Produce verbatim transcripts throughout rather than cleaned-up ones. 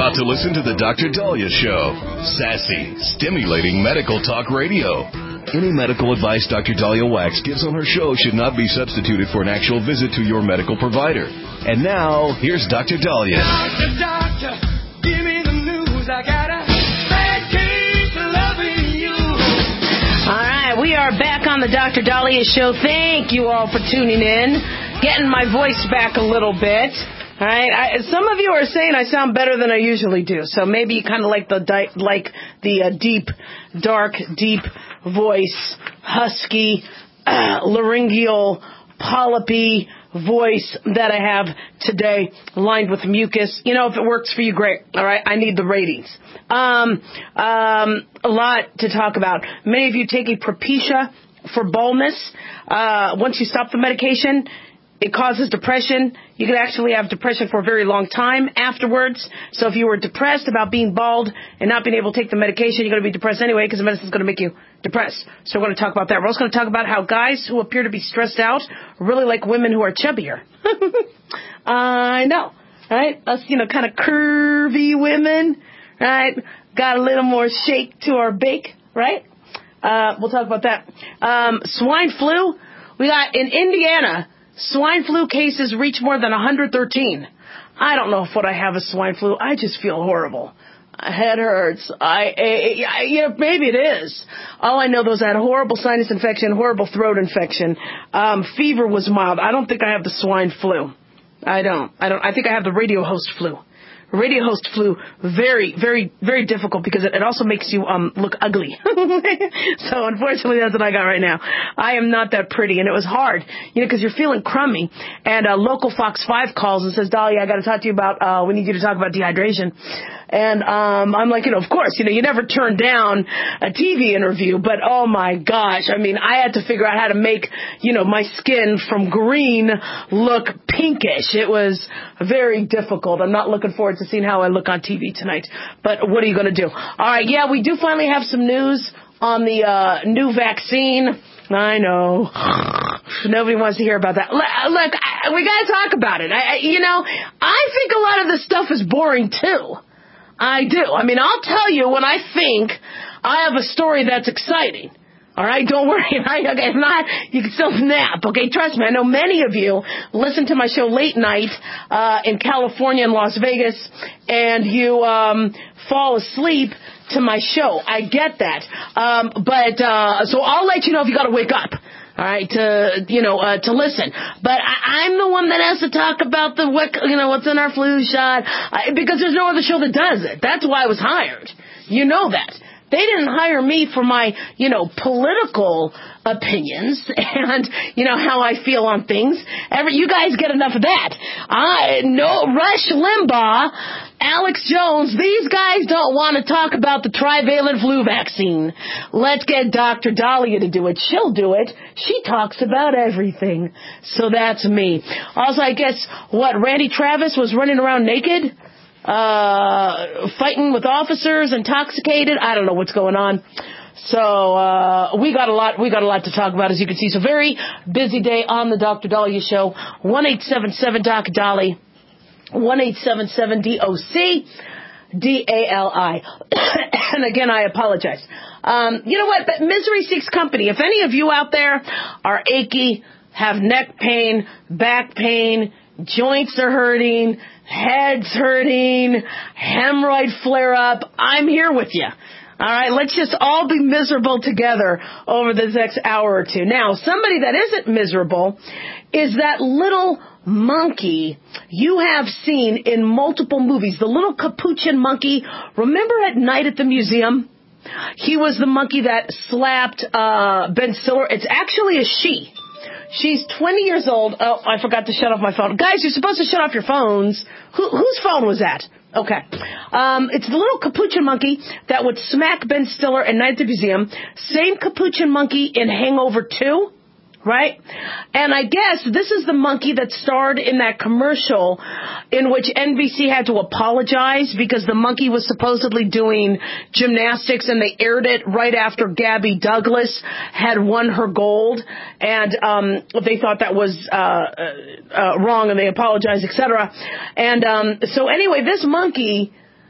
about to listen to the Doctor Dahlia Show. Sassy, stimulating medical talk radio. Any medical advice Doctor Dahlia Wax gives on her show should not be substituted for an actual visit to your medical provider. And now, here's Doctor Dahlia. Doctor, doctor, give me the news. I got a bad case of loving you. All right, we are back on the Doctor Dahlia Show. Thank you all for tuning in, getting my voice back a little bit. All right, I, some of you are saying I sound better than I usually do, so maybe you kind of like the di- like the uh, deep, dark, deep voice, husky, uh, laryngeal, polypy voice that I have today, lined with mucus. You know, if it works for you, great. All right, I need the ratings. Um, um, a lot to talk about. Many of you take a Propecia for baldness. Uh, once you stop the medication, it causes depression. You could actually have depression for a very long time afterwards. So if you were depressed about being bald and not being able to take the medication, you're going to be depressed anyway because the medicine's going to make you depressed. So we're going to talk about that. We're also going to talk about how guys who appear to be stressed out really like women who are chubbier. I know, right? Us, you know, kind of curvy women, right? Got a little more shake to our bake, right? Uh, we'll talk about that. Um, swine flu. We got in Indiana. Swine flu cases reach more than one hundred thirteen. I don't know if what I have is swine flu. I just feel horrible. My head hurts. I, I, I, you know, maybe it is. All I know is I had a horrible sinus infection, horrible throat infection. Um, fever was mild. I don't think I have the swine flu. I don't. I don't. I think I have the radio host flu. Radio host flu, very, very, very difficult because it, it also makes you um look ugly. So unfortunately, that's what I got right now. I am not that pretty, and it was hard, you know, because you're feeling crummy. And uh, local Fox five calls and says, Dahlia, I got to talk to you about. Uh, we need you to talk about dehydration. And um I'm like, you know, of course, you know, you never turn down a T V interview, but oh my gosh, I mean, I had to figure out how to make, you know, my skin from green look pinkish. It was very difficult. I'm not looking forward to seeing how I look on T V tonight, but what are you going to do? All right, yeah, we do finally have some news on the uh new vaccine. I know. Nobody wants to hear about that. Look, look I, we got to talk about it. I, I, you know, I think a lot of this stuff is boring, too. I do. I mean, I'll tell you when I think I have a story that's exciting. All right, don't worry. If not, you can still nap. Okay, trust me. I know many of you listen to my show late night uh, in California and Las Vegas, and you um, fall asleep to my show. I get that. Um, but uh, so I'll let you know if you got to wake up. All right, to, you know, uh, to listen. But I, I'm the one that has to talk about the, what, you know, what's in our flu shot, I, because there's no other show that does it. That's why I was hired. You know that. They didn't hire me for my, you know, political opinions and, you know, how I feel on things. Every, you guys get enough of that. I, no, Rush Limbaugh, Alex Jones, these guys don't want to talk about the trivalent flu vaccine. Let's get Doctor Dahlia to do it. She'll do it. She talks about everything. So that's me. Also, I guess, what, Randy Travis was running around naked? Uh, fighting with officers, intoxicated. I don't know what's going on. So, uh, we got a lot, we got a lot to talk about, as you can see. So very busy day on the Doctor Dahlia Show. one eight seven seven Doc Dali. one eight seven seven D O C D A L I. And again, I apologize. Um, you know what? But misery seeks company. If any of you out there are achy, have neck pain, back pain, joints are hurting, head's hurting, hemorrhoid flare-up, I'm here with you. All right, let's just all be miserable together over this next hour or two. Now, somebody that isn't miserable is that little monkey you have seen in multiple movies, the little capuchin monkey. Remember at Night at the Museum? He was the monkey that slapped uh, Ben Stiller. It's actually a she. She's twenty years old. Oh, I forgot to shut off my phone. Guys, you're supposed to shut off your phones. Who, whose phone was that? Okay. Um, it's the little capuchin monkey that would smack Ben Stiller in Night at the Museum. Same capuchin monkey in Hangover two. Right? And I guess this is the monkey that starred in that commercial in which N B C had to apologize because the monkey was supposedly doing gymnastics and they aired it right after Gabby Douglas had won her gold. And um, they thought that was uh, uh, wrong and they apologized, et cetera. And um, so anyway, this monkey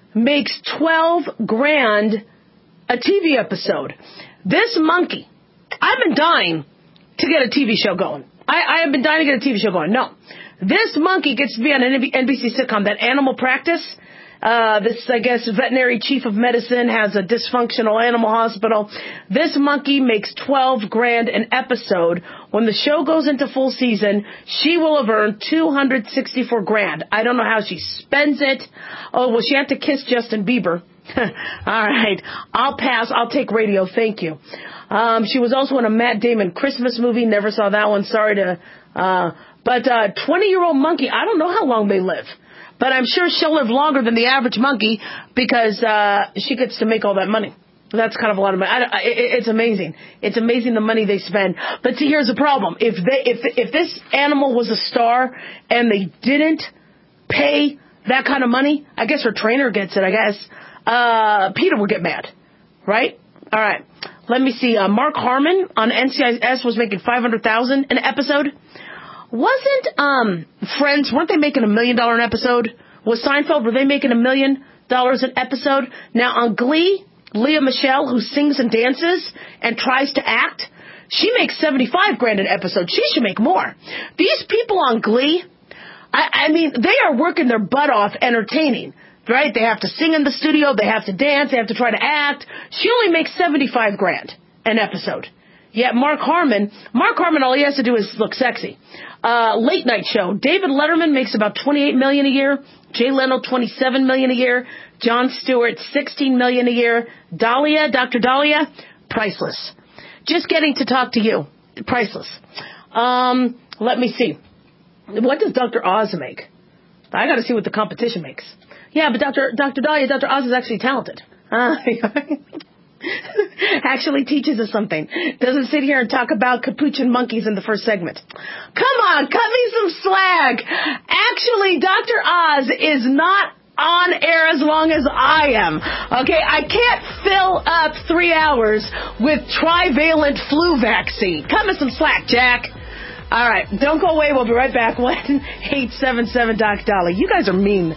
makes twelve grand a T V episode. This monkey, I've been dying to get a T V show going. I, I have been dying to get a T V show going. No. This monkey gets to be on an N B C sitcom, that Animal Practice. Uh, this, I guess, veterinary chief of medicine has a dysfunctional animal hospital. This monkey makes twelve grand an episode. When the show goes into full season, she will have earned two hundred sixty-four grand. I don't know how she spends it. Oh, well, she had to kiss Justin Bieber. All right. I'll pass. I'll take radio. Thank you. Um, she was also in a Matt Damon Christmas movie. Never saw that one. Sorry to, uh, but, uh, twenty-year-old monkey, I don't know how long they live. But I'm sure she'll live longer than the average monkey because, uh, she gets to make all that money. That's kind of a lot of money. I, I, it's amazing. It's amazing the money they spend. But see, here's the problem. If they, if, if this animal was a star and they didn't pay that kind of money, I guess her trainer gets it, I guess. Uh, Peter will get mad, right? All right. Let me see. Uh, Mark Harmon on N C I S was making five hundred thousand dollars an episode. Wasn't, um, Friends, weren't they making a million dollar an episode? Was Seinfeld, were they making a million dollars an episode? Now on Glee, Leah Michele, who sings and dances and tries to act, she makes seventy-five grand an episode. She should make more. These people on Glee, I, I mean, they are working their butt off entertaining. Right? They have to sing in the studio. They have to dance. They have to try to act. She only makes seventy-five grand an episode. Yet Mark Harmon, Mark Harmon, all he has to do is look sexy. Uh, late night show. David Letterman makes about twenty-eight million dollars a year. Jay Leno, twenty-seven million dollars a year. Jon Stewart, sixteen million dollars a year. Dahlia, Doctor Dahlia, priceless. Just getting to talk to you, priceless. Um, let me see. What does Doctor Oz make? I got to see what the competition makes. Yeah, but Doctor Doctor Dahlia, Doctor Oz is actually talented. Uh, actually teaches us something. Doesn't sit here and talk about capuchin monkeys in the first segment. Come on, cut me some slack. Actually, Doctor Oz is not on air as long as I am. Okay, I can't fill up three hours with trivalent flu vaccine. Cut me some slack, Jack. All right, don't go away. We'll be right back. one eight seven seven Doc Dolly. You guys are mean.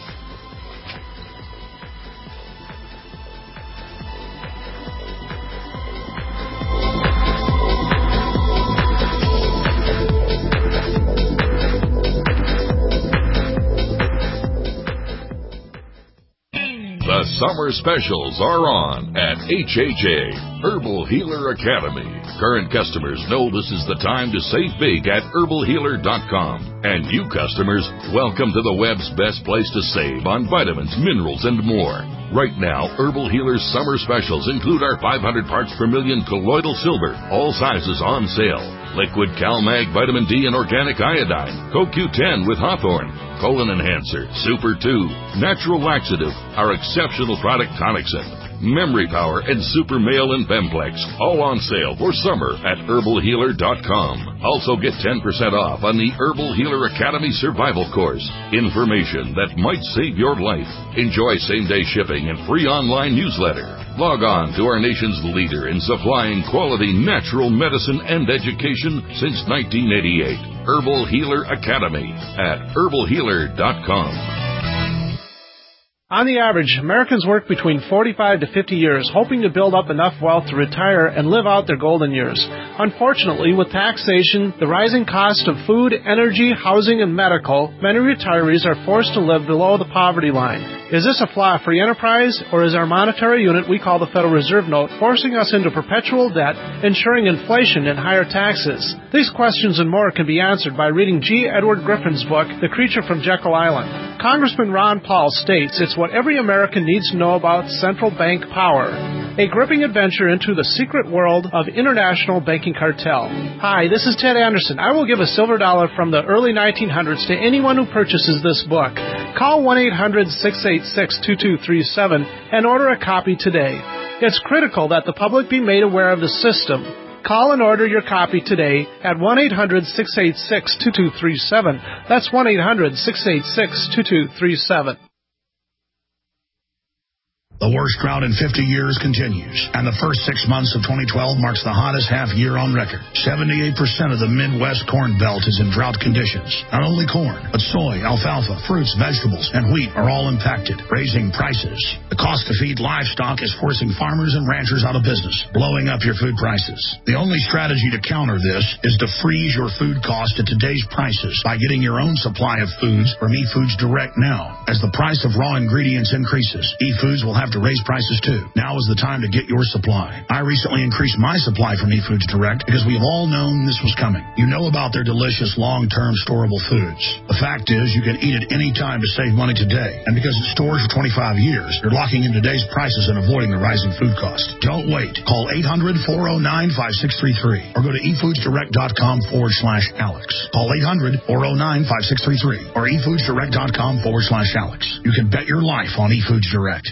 The summer specials are on at H H A, Herbal Healer Academy. Current customers know this is the time to save big at herbal healer dot com. And new customers, welcome to the web's best place to save on vitamins, minerals, and more. Right now, Herbal Healer's summer specials include our five hundred parts per million colloidal silver, all sizes on sale. Liquid CalMag Vitamin D and Organic Iodine, Co Q ten with Hawthorne, Colon Enhancer, Super two, Natural Laxative, our exceptional product Tonicsyn, Memory Power, and Super Male and Bemplex, all on sale for summer at herbal healer dot com. Also get ten percent off on the Herbal Healer Academy Survival Course. Information that might save your life. Enjoy same-day shipping and free online newsletter. Log on to our nation's leader in supplying quality natural medicine and education since nineteen eighty-eight. Herbal Healer Academy at herbal healer dot com. On the average, Americans work between forty-five to fifty years, hoping to build up enough wealth to retire and live out their golden years. Unfortunately, with taxation, the rising cost of food, energy, housing, and medical, many retirees are forced to live below the poverty line. Is this a flaw free enterprise, or is our monetary unit we call the Federal Reserve Note forcing us into perpetual debt, ensuring inflation and higher taxes? These questions and more can be answered by reading G. Edward Griffin's book, The Creature from Jekyll Island. Congressman Ron Paul states it's what every American needs to know about central bank power. A gripping adventure into the secret world of international banking cartel. Hi, this is Ted Anderson. I will give a silver dollar from the early nineteen hundreds to anyone who purchases this book. Call one eight hundred six eight six two two three seven and order a copy today. It's critical that the public be made aware of the system. Call and order your copy today at one eight hundred six eight six two two three seven. That's one eight hundred six eight six two two three seven. The worst drought in fifty years continues, and the first six months of twenty twelve marks the hottest half year on record. seventy-eight percent of the Midwest corn belt is in drought conditions. Not only corn, but soy, alfalfa, fruits, vegetables, and wheat are all impacted, raising prices. The cost to feed livestock is forcing farmers and ranchers out of business, blowing up your food prices. The only strategy to counter this is to freeze your food cost at today's prices by getting your own supply of foods from eFoods Direct now. As the price of raw ingredients increases, eFoods will have to raise prices too. Now is the time to get your supply. I recently increased my supply from eFoods Direct because we have all known this was coming. You know about their delicious long-term storable foods. The fact is you can eat it any time to save money today. And because it stores for twenty-five years, you're locking in today's prices and avoiding the rising food cost. Don't wait. Call eight hundred, four oh nine, five six three three or go to efoodsdirect.com forward slash Alex. Call eight hundred, four oh nine, five six three three or efoodsdirect.com forward slash Alex. You can bet your life on eFoods Direct.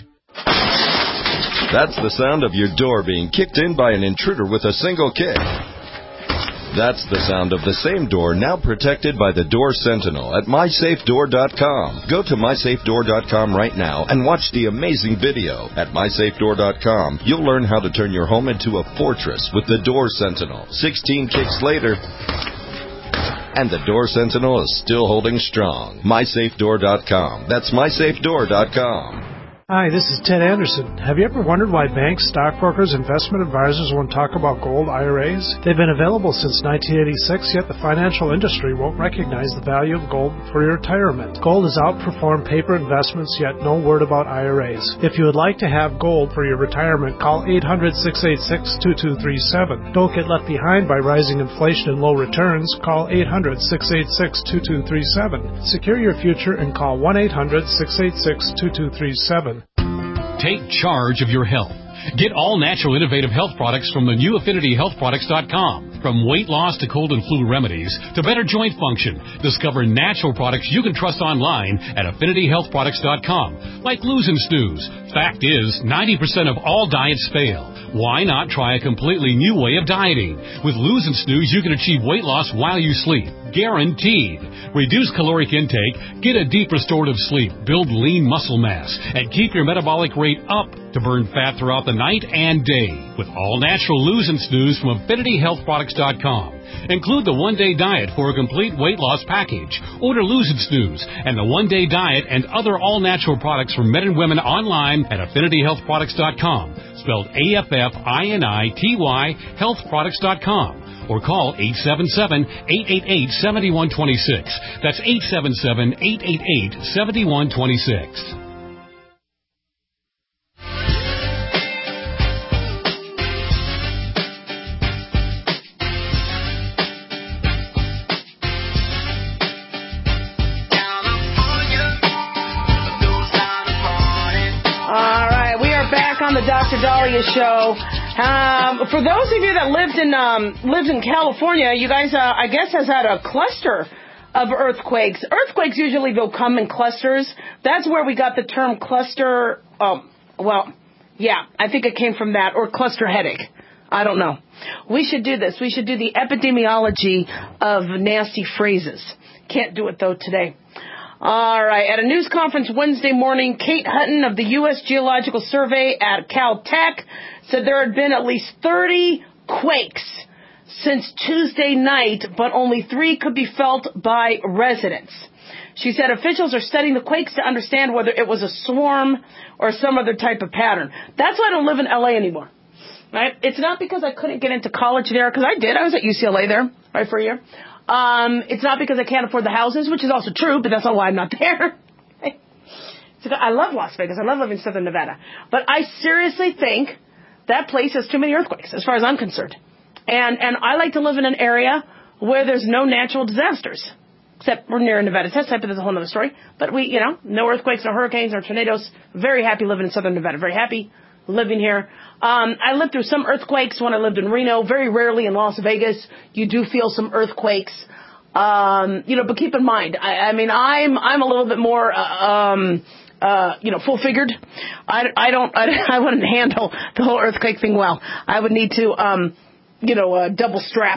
That's the sound of your door being kicked in by an intruder with a single kick. That's the sound of the same door now protected by the Door Sentinel at my safe door dot com. Go to my safe door dot com right now and watch the amazing video. At my safe door dot com, you'll learn how to turn your home into a fortress with the Door Sentinel. sixteen kicks later, and the Door Sentinel is still holding strong. my safe door dot com. That's my safe door dot com. Hi, this is Ted Anderson. Have you ever wondered why banks, stockbrokers, investment advisors won't talk about gold I R As? They've been available since nineteen eighty-six, yet the financial industry won't recognize the value of gold for your retirement. Gold has outperformed paper investments, yet no word about I R As. If you would like to have gold for your retirement, call eight hundred, six eight six, two two three seven. Don't get left behind by rising inflation and low returns. Call eight hundred, six eight six, two two three seven. Secure your future and call one eight hundred, six eight six, two two three seven. Take charge of your health. Get all natural innovative health products from the new affinity health products dot com. From weight loss to cold and flu remedies to better joint function, discover natural products you can trust online at affinity health products dot com, like Lose and Snooze. Fact is, ninety percent of all diets fail. Why not try a completely new way of dieting? With Lose and Snooze, you can achieve weight loss while you sleep. Guaranteed. Reduce caloric intake, get a deep restorative sleep, build lean muscle mass, and keep your metabolic rate up to burn fat throughout the night and day. With all natural Lose and Snooze from affinity health products dot com. Include the one-day diet for a complete weight loss package. Order Lose and Snooze and the one-day diet and other all-natural products for men and women online at affinity health products dot com. Spelled A F F I N I T Y health products dot com. Or call eight seven seven, eight eight eight, seven one two six. That's eight seven seven, eight eight eight, seven one two six. On the Doctor Dahlia Show. Um, for those of you that lived in um, lived in California, you guys, uh, I guess, has had a cluster of earthquakes. Earthquakes usually will come in clusters. That's where we got the term cluster. Um, well, yeah, I think it came from that, or cluster headache. I don't know. We should do this. We should do the epidemiology of nasty phrases. Can't do it though today. All right. At a news conference Wednesday morning, Kate Hutton of the U S Geological Survey at Caltech said there had been at least thirty quakes since Tuesday night, but only three could be felt by residents. She said officials are studying the quakes to understand whether it was a swarm or some other type of pattern. That's why I don't live in L A anymore. Right? It's not because I couldn't get into college there, because I did. I was at U C L A there, right, for a year. Um, it's not because I can't afford the houses, which is also true, but that's not why I'm not there. I love Las Vegas. I love living in Southern Nevada. But I seriously think that place has too many earthquakes, as far as I'm concerned. And and I like to live in an area where there's no natural disasters. Except we're near a Nevada test site, but that's a whole other story. But we, you know, no earthquakes, no hurricanes, no tornadoes. Very happy living in Southern Nevada. Very happy living here. Um, I lived through some earthquakes when I lived in Reno. Very rarely in Las Vegas. You do feel some earthquakes. Um, you know, but keep in mind, I, I mean, I'm, I'm a little bit more, uh, um, uh, you know, full figured. I, I don't, I, I wouldn't handle the whole earthquake thing well. I would need to, um, you know, uh, double strap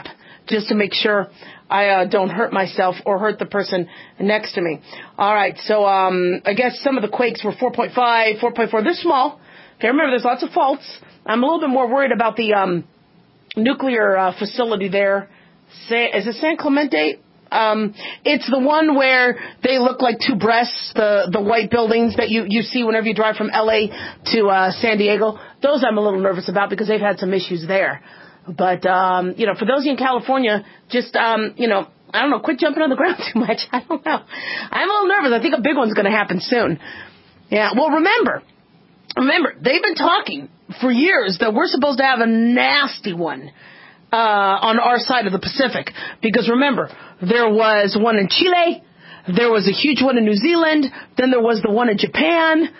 just to make sure I uh, don't hurt myself or hurt the person next to me. All right, so um, I guess some of the quakes were four point five, four point four. They're small. Okay, remember, there's lots of faults. I'm a little bit more worried about the um, nuclear uh, facility there. Say, is it San Clemente? Um, it's the one where they look like two breasts, the, the white buildings that you, you see whenever you drive from L A to uh, San Diego. Those I'm a little nervous about because they've had some issues there. But, um, you know, for those of you in California, just, um, you know, I don't know, quit jumping on the ground too much. I don't know. I'm a little nervous. I think a big one's going to happen soon. Yeah, well, remember, remember, they've been talking for years that we're supposed to have a nasty one uh, on our side of the Pacific. Because remember, there was one in Chile, there was a huge one in New Zealand, then there was the one in Japan.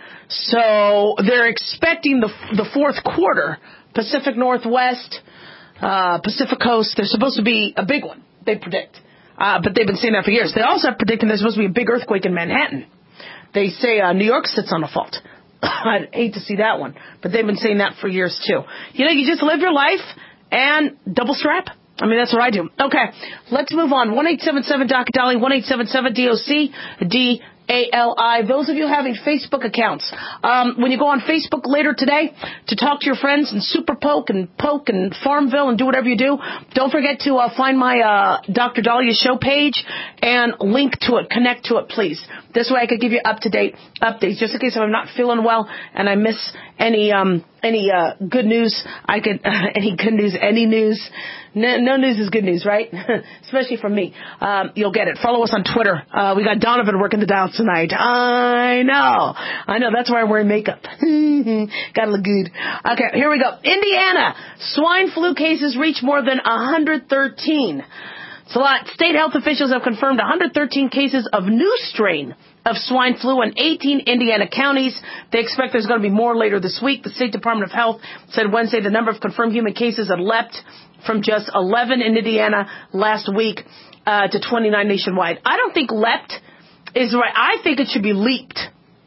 So they're expecting the the fourth quarter, Pacific Northwest, uh, Pacific Coast, there's supposed to be a big one, they predict. Uh, but they've been saying that for years. They also are predicting there's supposed to be a big earthquake in Manhattan. They say uh, New York sits on a fault. I'd hate to see that one. But they've been saying that for years, too. You know, you just live your life and double strap. I mean, that's what I do. Okay, let's move on. one eight seven seven D O C Dolly, one eight seven seven D O C D A L I. Those of you having Facebook accounts, um, when you go on Facebook later today to talk to your friends and Super Poke and Poke and Farmville and do whatever you do, don't forget to uh, find my uh, Doctor Dahlia show page and link to it, connect to it, please. This way I could give you up-to-date updates, just in case I'm not feeling well and I miss any um, any uh, good news. I could uh, any good news, any news. No, no news is good news, right? Especially from me. Um, you'll get it. Follow us on Twitter. Uh, we got Donovan working the dials tonight. I know. I know. That's why I'm wearing makeup. Gotta look good. Okay, here we go. Indiana. Swine flu cases reach more than one hundred thirteen. It's a lot. State health officials have confirmed one hundred thirteen cases of new strain of swine flu in eighteen Indiana counties. They expect there's going to be more later this week. The State Department of Health said Wednesday the number of confirmed human cases had leapt from just eleven in Indiana last week uh, to twenty-nine nationwide. I don't think leapt is right. I think it should be leaped.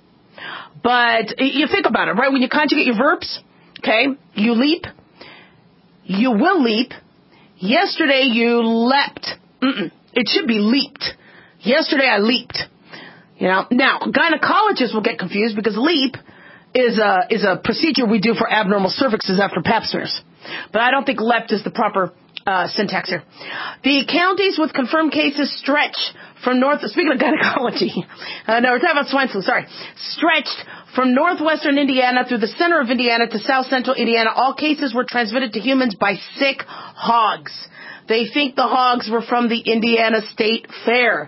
But you think about it, right? When you conjugate your verbs, okay, you leap, you will leap. Yesterday you leapt. Mm-mm. It should be leaped. Yesterday I leaped. You know, now gynecologists will get confused because leap is a is a procedure we do for abnormal cervixes after pap smears. But I don't think leapt is the proper uh, syntax here. The counties with confirmed cases stretch from north. Speaking of gynecology, uh, no, we're talking about swine flu. Sorry, stretched from northwestern Indiana through the center of Indiana to south central Indiana. All cases were transmitted to humans by sick hogs. They think the hogs were from the Indiana State Fair.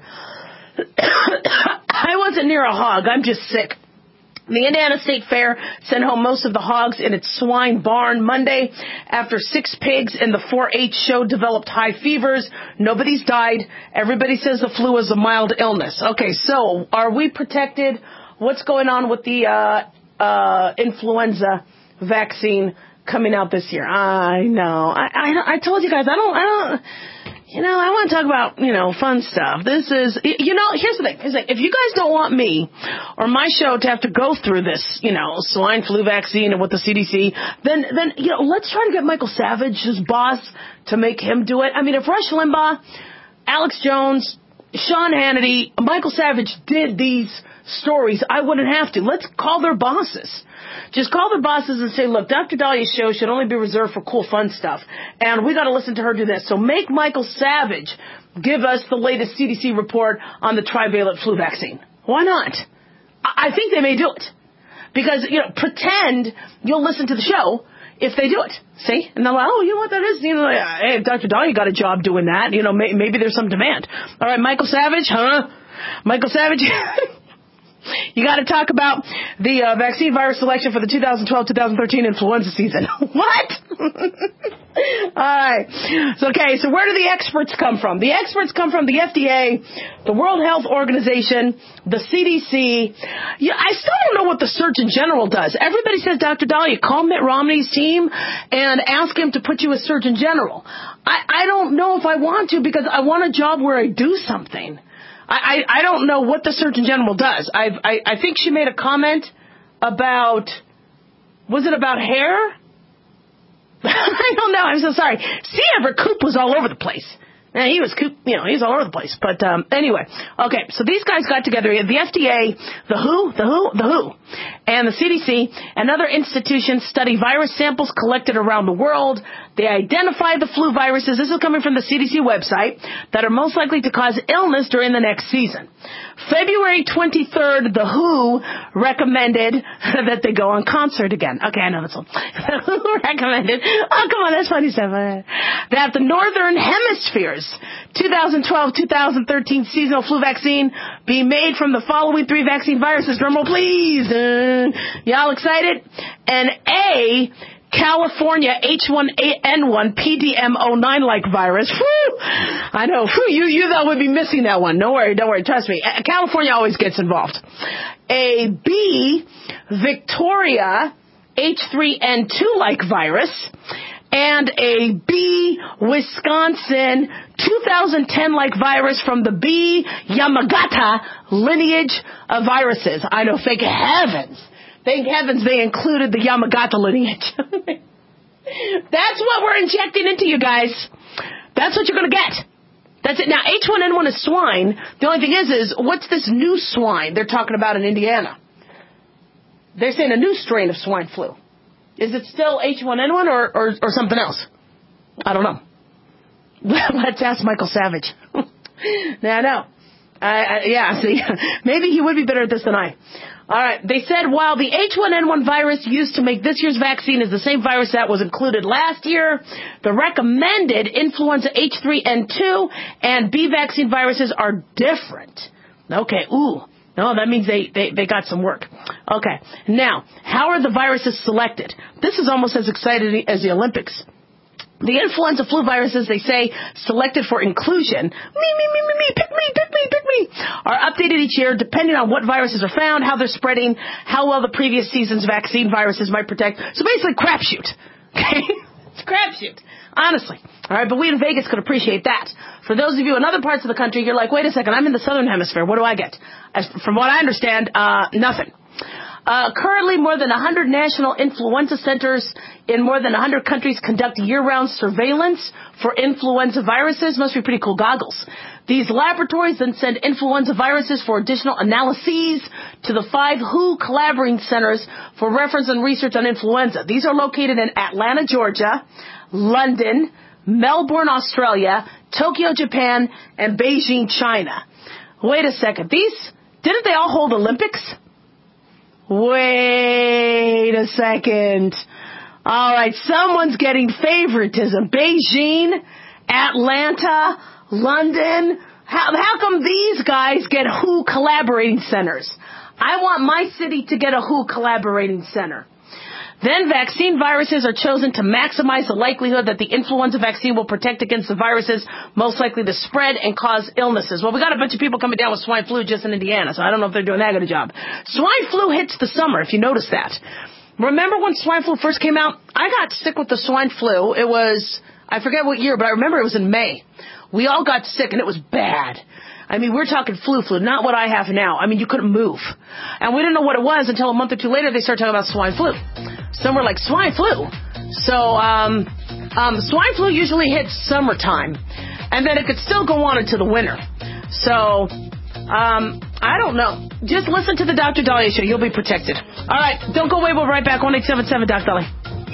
I wasn't near a hog. I'm just sick. The Indiana State Fair sent home most of the hogs in its swine barn Monday after six pigs in the four H show developed high fevers. Nobody's died. Everybody says the flu is a mild illness. Okay, so are we protected? What's going on with the uh, uh, influenza vaccine coming out this year? I know. I, I, I told you guys, I don't, I don't, you know, I want to talk about, you know, fun stuff. This is, you know, here's the thing. Here's the thing. If you guys don't want me or my show to have to go through this, you know, swine flu vaccine and with the C D C, then, then, you know, let's try to get Michael Savage, his boss, to make him do it. I mean, if Rush Limbaugh, Alex Jones, Sean Hannity, Michael Savage did these stories, I wouldn't have to. Let's call their bosses. Just call their bosses and say, look, Doctor Dahlia's show should only be reserved for cool, fun stuff. And we got to listen to her do this. So make Michael Savage give us the latest C D C report on the trivalent flu vaccine. Why not? I think they may do it. Because, you know, pretend you'll listen to the show if they do it. See? And they're like, oh, you know what that is? You know, like, hey, Doctor Dahlia got a job doing that. You know, may, maybe there's some demand. All right, Michael Savage, huh? Michael Savage... You got to talk about the uh, vaccine virus selection for the two thousand twelve two thousand thirteen influenza season. What? All right. So, okay, so where do the experts come from? The experts come from the F D A, the World Health Organization, the C D C. Yeah, I still don't know what the Surgeon General does. Everybody says, Doctor Dahlia, call Mitt Romney's team and ask him to put you as Surgeon General. I, I don't know if I want to because I want a job where I do something. I, I, I don't know what the Surgeon General does. I've, I I think she made a comment about, was it about hair? I don't know. I'm so sorry. C. Everett Koop was all over the place. And he was, you know, he's all over the place. But um, anyway, okay, so these guys got together. The F D A, the W H O, the W H O, the W H O, and the C D C and other institutions study virus samples collected around the world. They identify the flu viruses, this is coming from the C D C website, that are most likely to cause illness during the next season. February twenty-third, the W H O recommended that they go on concert again. Okay, I know that's all. The W H O recommended, oh, come on, that's funny stuff. That the Northern Hemisphere's twenty twelve twenty thirteen seasonal flu vaccine be made from the following three vaccine viruses. Drumroll, please. Uh, y'all excited? And A, California H one N one P D M zero nine like virus. Whew. I know. Whew, you, you though would be missing that one. Don't worry, don't worry. Trust me. California always gets involved. A B, Victoria H three N two like virus. And a B, Wisconsin twenty ten like virus from the B, Yamagata lineage of viruses. I know, thank heavens. Thank heavens they included the Yamagata lineage. That's what we're injecting into you guys. That's what you're going to get. That's it. Now, H one N one is swine. The only thing is, is what's this new swine they're talking about in Indiana? They're saying a new strain of swine flu. Is it still H one N one or, or, or something else? I don't know. Let's ask Michael Savage. Now, I know. I, I, yeah, see, maybe he would be better at this than I. All right. They said while the H one N one virus used to make this year's vaccine is the same virus that was included last year, the recommended influenza H three N two and B vaccine viruses are different. Okay. Ooh. No, that means they, they, they got some work. Okay. Now, how are the viruses selected? This is almost as exciting as the Olympics. The influenza flu viruses, they say, selected for inclusion, me, me, me, me, me, pick me, pick me, pick me, are updated each year depending on what viruses are found, how they're spreading, how well the previous season's vaccine viruses might protect. So basically, crapshoot. Okay? It's a crapshoot. Honestly. All right, but we in Vegas could appreciate that. For those of you in other parts of the country, you're like, wait a second, I'm in the southern hemisphere. What do I get? As, from what I understand, uh, nothing. Uh, currently, more than one hundred national influenza centers in more than one hundred countries conduct year-round surveillance for influenza viruses. Must be pretty cool goggles. These laboratories then send influenza viruses for additional analyses to the five W H O collaborating centers for reference and research on influenza. These are located in Atlanta, Georgia, London, Melbourne, Australia, Tokyo, Japan, and Beijing, China. Wait a second. These, didn't they all hold Olympics? Wait a second. All right, someone's getting favoritism. Beijing, Atlanta, London. How, how come these guys get W H O collaborating centers? I want my city to get a W H O collaborating center. Then vaccine viruses are chosen to maximize the likelihood that the influenza vaccine will protect against the viruses most likely to spread and cause illnesses. Well, we got a bunch of people coming down with swine flu just in Indiana, so I don't know if they're doing that good a job. Swine flu hits the summer, if you notice that. Remember when swine flu first came out? I got sick with the swine flu. It was, I forget what year, but I remember it was in May. We all got sick, and it was bad. I mean, we're talking flu flu, not what I have now. I mean, you couldn't move. And we didn't know what it was until a month or two later they started talking about swine flu. Some were like, swine flu? So, um, um, swine flu usually hits summertime. And then it could still go on into the winter. So, um, I don't know. Just listen to the Doctor Dahlia Show. You'll be protected. All right. Don't go away. We'll be right back. one eight seven seven Doc Dahlia.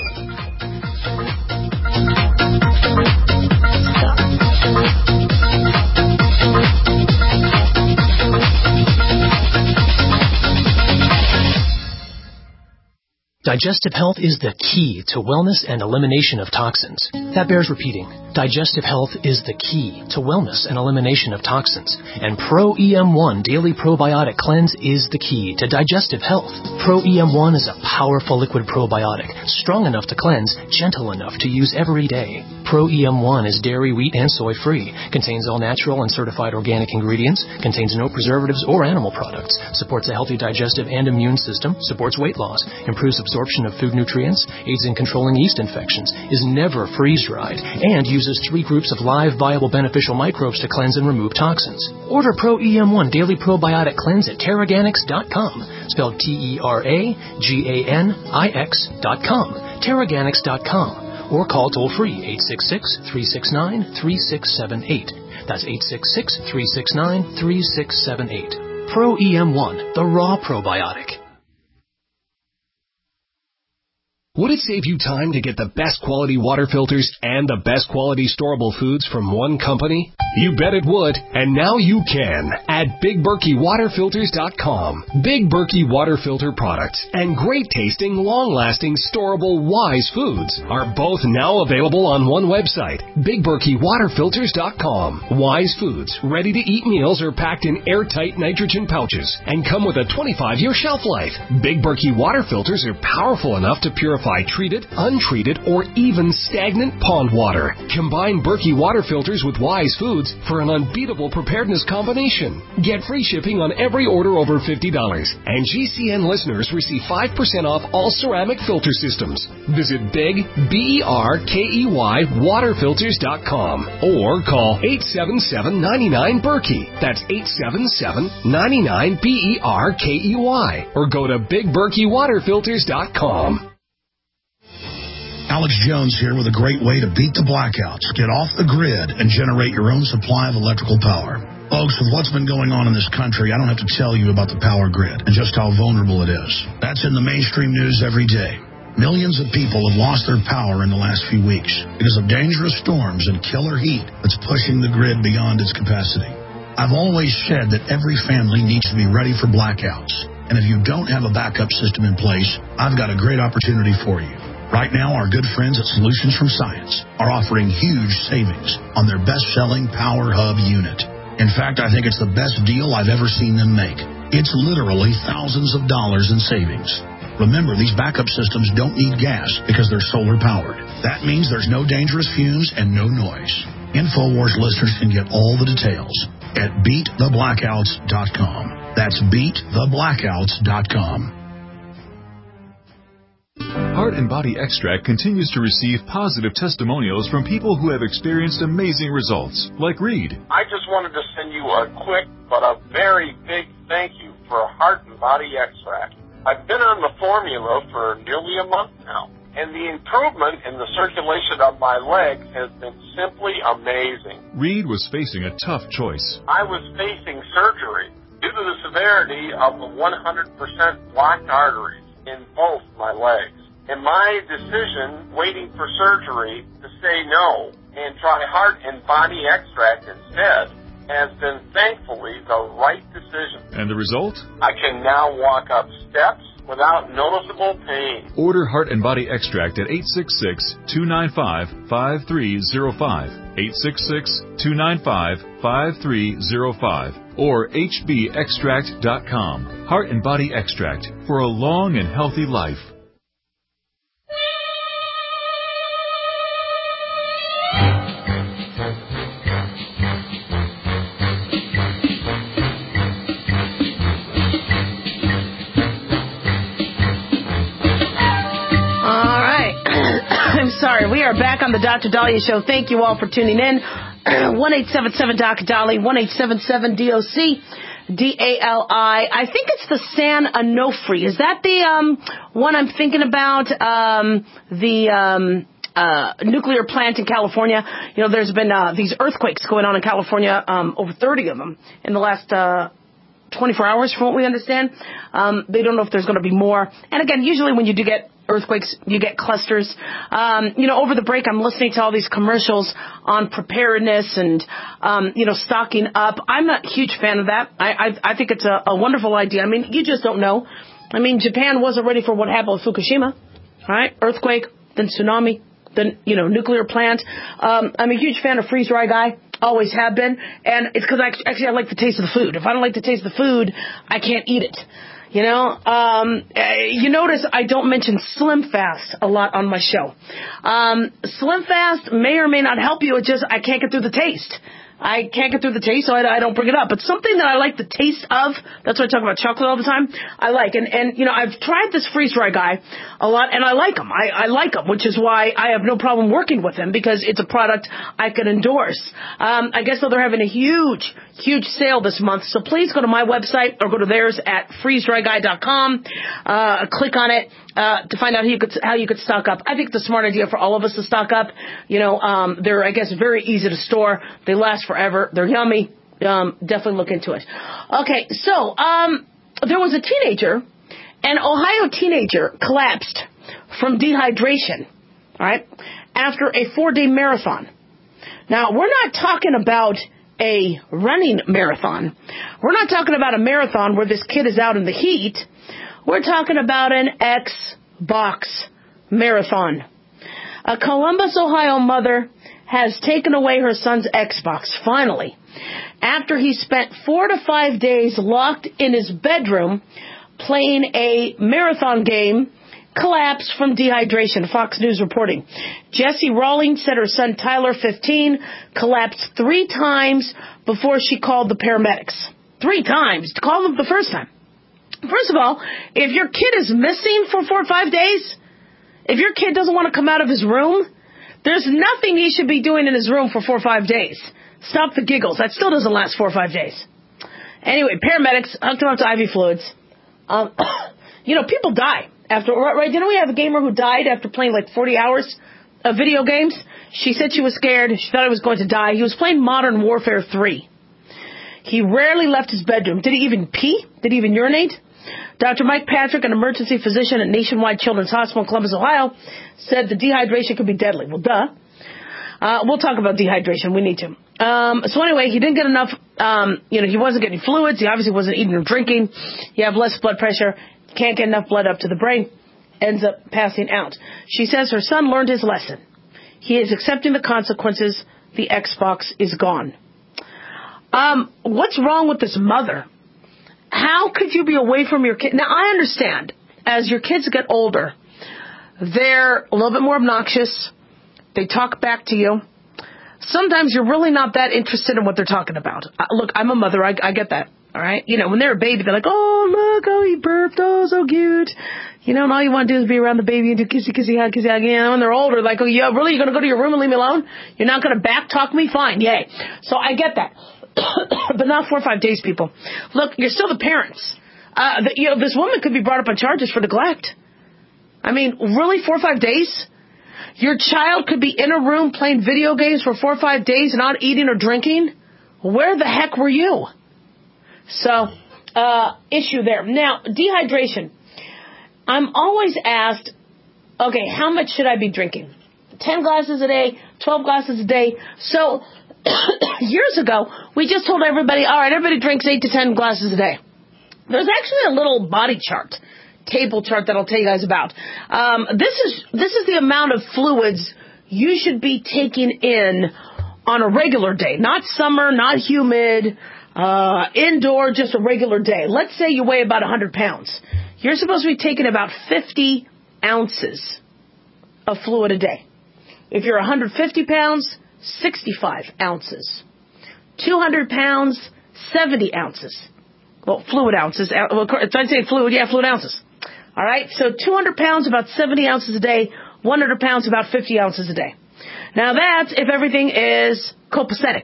Digestive health is the key to wellness and elimination of toxins. That bears repeating. Digestive health is the key to wellness and elimination of toxins. And Pro E M one Daily Probiotic Cleanse is the key to digestive health. Pro E M one is a powerful liquid probiotic, strong enough to cleanse, gentle enough to use every day. Pro E M one is dairy, wheat, and soy-free, contains all natural and certified organic ingredients, contains no preservatives or animal products, supports a healthy digestive and immune system, supports weight loss, improves absorption of food nutrients, aids in controlling yeast infections, is never freeze-dried, and uses three groups of live, viable, beneficial microbes to cleanse and remove toxins. Order Pro E M one Daily Probiotic Cleanse at Teraganix dot com, spelled T E R A G A N I X dot com, Teraganix dot com. or call toll-free eight six six, three six nine, three six seven eight. That's eight six six, three six nine, three six seven eight. Pro E M one, the raw probiotic. Would it save you time to get the best quality water filters and the best quality storable foods from one company? You bet it would, and now you can at Big Berkey Water Filters dot com. Big Berkey Water Filter products and great tasting, long-lasting, storable Wise foods are both now available on one website, Big Berkey Water Filters dot com. Wise foods, ready-to-eat meals are packed in airtight nitrogen pouches and come with a twenty-five year shelf life. Big Berkey Water Filters are powerful enough to purify treated, untreated, or even stagnant pond water. Combine Berkey Water Filters with Wise foods for an unbeatable preparedness combination. Get free shipping on every order over fifty dollars, and G C N listeners receive five percent off all ceramic filter systems. Visit Big, B E R K E Y, water filters dot com or call eight seven seven, nine nine, Berkey. That's eight seven seven, nine nine, B E R K E Y, or go to Big Berkey Water Filters dot com. Alex Jones here with a great way to beat the blackouts, get off the grid, and generate your own supply of electrical power. Folks, with what's been going on in this country, I don't have to tell you about the power grid and just how vulnerable it is. That's in the mainstream news every day. Millions of people have lost their power in the last few weeks because of dangerous storms and killer heat that's pushing the grid beyond its capacity. I've always said that every family needs to be ready for blackouts. And if you don't have a backup system in place, I've got a great opportunity for you. Right now, our good friends at Solutions from Science are offering huge savings on their best-selling Power Hub unit. In fact, I think it's the best deal I've ever seen them make. It's literally thousands of dollars in savings. Remember, these backup systems don't need gas because they're solar-powered. That means there's no dangerous fumes and no noise. InfoWars listeners can get all the details at beat the blackouts dot com. That's beat the blackouts dot com. Heart and Body Extract continues to receive positive testimonials from people who have experienced amazing results, like Reed. I just wanted to send you a quick but a very big thank you for Heart and Body Extract. I've been on the formula for nearly a month now, and the improvement in the circulation of my legs has been simply amazing. Reed was facing a tough choice. I was facing surgery due to the severity of the one hundred percent blocked arteries in both my legs. And my decision, waiting for surgery, to say no and try Heart and Body Extract instead, has been thankfully the right decision. And the result? I can now walk up steps without noticeable pain. Order Heart and Body Extract at eight six six, two nine five, five three zero five, eight six six, two nine five, five three zero five, or H B extract dot com. Heart and Body Extract for a long and healthy life. Sorry, we are back on the Doctor Dahlia Show. Thank you all for tuning in. one eight seven seven D O C Dali, one eight seven seven D O C D A L I. I think it's the San Onofre. Is that the um one I'm thinking about? Um, the um, uh, nuclear plant in California. You know, there's been uh, these earthquakes going on in California, um, over thirty of them in the last uh, twenty-four hours, from what we understand. Um, they don't know if there's going to be more. And again, usually when you do get earthquakes, you get clusters. Um, you know, over the break, I'm listening to all these commercials on preparedness and, um, you know, stocking up. I'm a huge fan of that. I, I, I think it's a, a wonderful idea. I mean, you just don't know. I mean, Japan wasn't ready for what happened with Fukushima, right? Earthquake, then tsunami, then, you know, nuclear plant. Um, I'm a huge fan of freeze-dry guy. Always have been. And it's because I, actually I like the taste of the food. If I don't like the taste of the food, I can't eat it. You know, um, you notice I don't mention Slim Fast a lot on my show. Um, Slim Fast may or may not help you. It just, I can't get through the taste. I can't get through the taste, so I, I don't bring it up. But something that I like the taste of, that's why I talk about chocolate all the time, I like. And, and you know, I've tried this freeze-dry guy a lot, and I like him. I, I like him, which is why I have no problem working with him, because it's a product I can endorse. Um, I guess, though, they're having a huge, huge sale this month, so please go to my website or go to theirs at freeze dry guy dot com. Uh, click on it. Uh, to find out how you could how you could stock up. I think it's a smart idea for all of us to stock up. You know, um, they're, I guess, very easy to store. They last forever. They're yummy. Um, definitely look into it. Okay, so um, there was a teenager, an Ohio teenager, collapsed from dehydration, all right, after a four-day marathon. Now, we're not talking about a running marathon. We're not talking about a marathon where this kid is out in the heat. We're talking about an Xbox marathon. A Columbus, Ohio mother has taken away her son's Xbox, finally, after he spent four to five days locked in his bedroom playing a marathon game, collapsed from dehydration, Fox News reporting. Jessie Rawlings said her son Tyler, fifteen, collapsed three times before she called the paramedics. Three times. To call them the first time. First of all, if your kid is missing for four or five days, if your kid doesn't want to come out of his room, there's nothing he should be doing in his room for four or five days. Stop the giggles. That still doesn't last four or five days. Anyway, paramedics hooked him up to I V fluids. Um, you know, people die after, right? Didn't we have a gamer who died after playing like forty hours of video games? She said she was scared. She thought he was going to die. He was playing Modern Warfare three. He rarely left his bedroom. Did he even pee? Did he even urinate? Doctor Mike Patrick, an emergency physician at Nationwide Children's Hospital in Columbus, Ohio, said the dehydration could be deadly. Well, duh. Uh, we'll talk about dehydration. We need to. Um, so anyway, he didn't get enough, um, you know, he wasn't getting fluids. He obviously wasn't eating or drinking. You have less blood pressure. Can't get enough blood up to the brain. Ends up passing out. She says her son learned his lesson. He is accepting the consequences. The Xbox is gone. Um, what's wrong with this mother? How could you be away from your kid? Now, I understand, as your kids get older, they're a little bit more obnoxious. They talk back to you. Sometimes you're really not that interested in what they're talking about. Uh, look, I'm a mother. I, I get that. All right? You know, when they're a baby, they're like, oh, look, oh, he burped. Oh, so cute. You know, and all you want to do is be around the baby and do kissy, kissy, hug, kissy, hug. You know, when they're older, like, oh, yeah, really? You're going to go to your room and leave me alone? You're not going to back talk me? Fine. Yay. So I get that. But not four or five days, people. Look, you're still the parents. Uh, the, you know, this woman could be brought up on charges for neglect. I mean, really, four or five days? Your child could be in a room playing video games for four or five days, not eating or drinking? Where the heck were you? So, uh, issue there. Now, dehydration. I'm always asked, okay, how much should I be drinking? ten glasses a day, twelve glasses a day. So, years ago, we just told everybody, all right, everybody drinks eight to ten glasses a day. There's actually a little body chart, table chart that I'll tell you guys about. Um, this is this is the amount of fluids you should be taking in on a regular day. Not summer, not humid, uh, indoor, just a regular day. Let's say you weigh about one hundred pounds. You're supposed to be taking about fifty ounces of fluid a day. If you're one hundred fifty pounds, sixty-five ounces. two hundred pounds, seventy ounces. Well, fluid ounces. Well, if I say fluid, yeah, fluid ounces. All right, so two hundred pounds, about seventy ounces a day. one hundred pounds, about fifty ounces a day. Now, that's if everything is copacetic.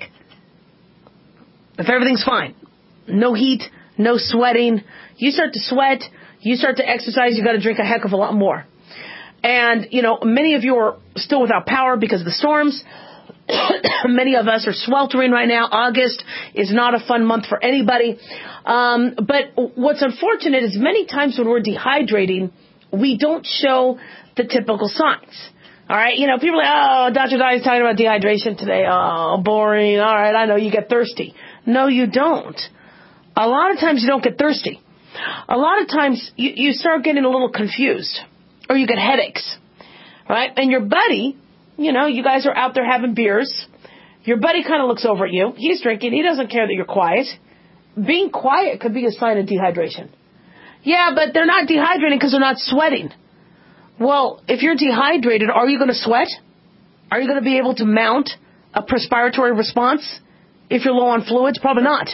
If everything's fine. No heat, no sweating. You start to sweat, you start to exercise, you got to drink a heck of a lot more. And, you know, many of you are still without power because of the storms. Many of us are sweltering right now. August is not a fun month for anybody. Um, but what's unfortunate is many times when we're dehydrating, we don't show the typical signs. All right, you know, people are like, oh, Doctor Dye is talking about dehydration today. Oh, boring. All right, I know you get thirsty. No, you don't. A lot of times you don't get thirsty. A lot of times you, you start getting a little confused or you get headaches, right? And your buddy, you know, you guys are out there having beers. Your buddy kind of looks over at you. He's drinking. He doesn't care that you're quiet. Being quiet could be a sign of dehydration. Yeah, but they're not dehydrating because they're not sweating. Well, if you're dehydrated, are you going to sweat? Are you going to be able to mount a respiratory response? if you're low on fluids? Probably not.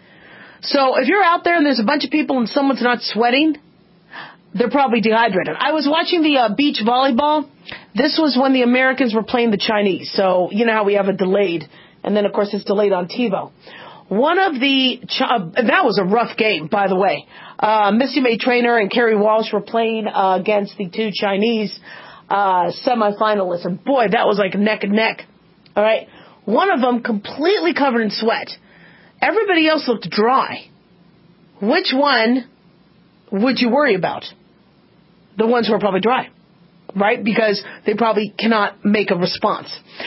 So if you're out there and there's a bunch of people and someone's not sweating, they're probably dehydrated. I was watching the uh, beach volleyball. This was when the Americans were playing the Chinese. So you know how we have it delayed. And then, of course, it's delayed on TiVo. One of the, uh, that was a rough game, by the way. Uh, Missy May Trainer and Kerry Walsh were playing uh, against the two Chinese uh, semifinalists. And boy, that was like neck and neck. All right. One of them completely covered in sweat. Everybody else looked dry. Which one would you worry about? The ones who are probably dry. Right? Because they probably cannot make a response.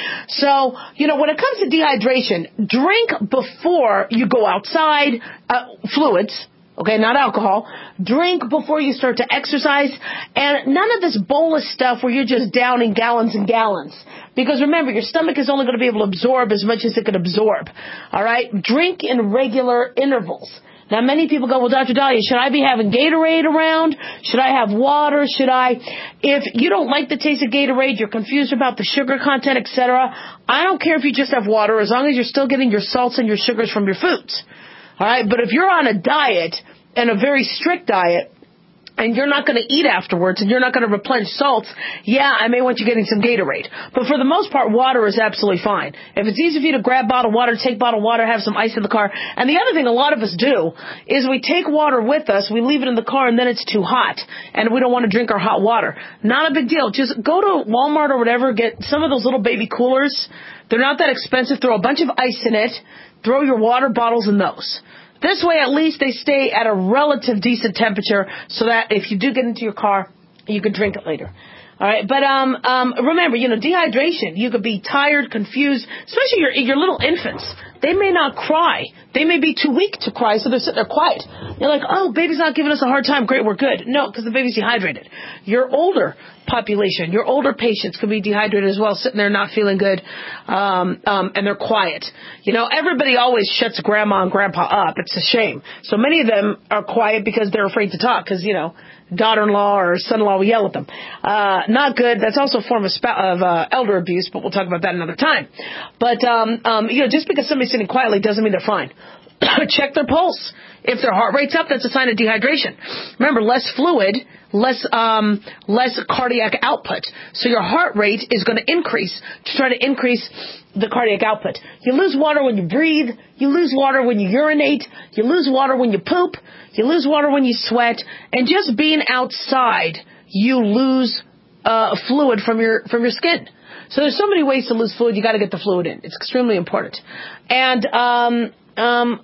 So, you know, when it comes to dehydration, drink before you go outside, uh, fluids, okay, not alcohol. Drink before you start to exercise, and none of this bolus stuff where you're just downing gallons and gallons. Because remember, your stomach is only going to be able to absorb as much as it can absorb. All right? Drink in regular intervals. Now, many people go, well, Doctor Dahlia, should I be having Gatorade around? Should I have water? Should I? If you don't like the taste of Gatorade, you're confused about the sugar content, et cetera, I don't care if you just have water as long as you're still getting your salts and your sugars from your foods. All right? But if you're on a diet, and a very strict diet, and you're not going to eat afterwards, and you're not going to replenish salts, yeah, I may want you getting some Gatorade. But for the most part, water is absolutely fine. If it's easy for you to grab bottled water, take bottled water, have some ice in the car. And the other thing a lot of us do is we take water with us, we leave it in the car, and then it's too hot, and we don't want to drink our hot water. Not a big deal. Just go to Walmart or whatever, get some of those little baby coolers. They're not that expensive. Throw a bunch of ice in it. Throw your water bottles in those. This way, at least they stay at a relative decent temperature so that if you do get into your car, you can drink it later. All right, but um, um, remember, you know, dehydration. You could be tired, confused, especially your your little infants. They may not cry. They may be too weak to cry, so they're sitting there quiet. You're like, oh, baby's not giving us a hard time. Great, we're good. No, because the baby's dehydrated. Your older population, your older patients could be dehydrated as well, sitting there not feeling good, um, um, and they're quiet. You know, everybody always shuts grandma and grandpa up. It's a shame. So many of them are quiet because they're afraid to talk because, you know, daughter-in-law or son-in-law will yell at them. Uh, not good. That's also a form of, sp- of uh, elder abuse, but we'll talk about that another time. But, um, um, you know, just because somebody's sitting quietly doesn't mean they're fine. Check their pulse. If their heart rate's up, that's a sign of dehydration. Remember, less fluid, less um, less cardiac output. So your heart rate is going to increase to try to increase the cardiac output. You lose water when you breathe. You lose water when you urinate. You lose water when you poop. You lose water when you sweat. And just being outside, you lose uh, fluid from your from your skin. So there's so many ways to lose fluid. You got to get the fluid in. It's extremely important. And um, um,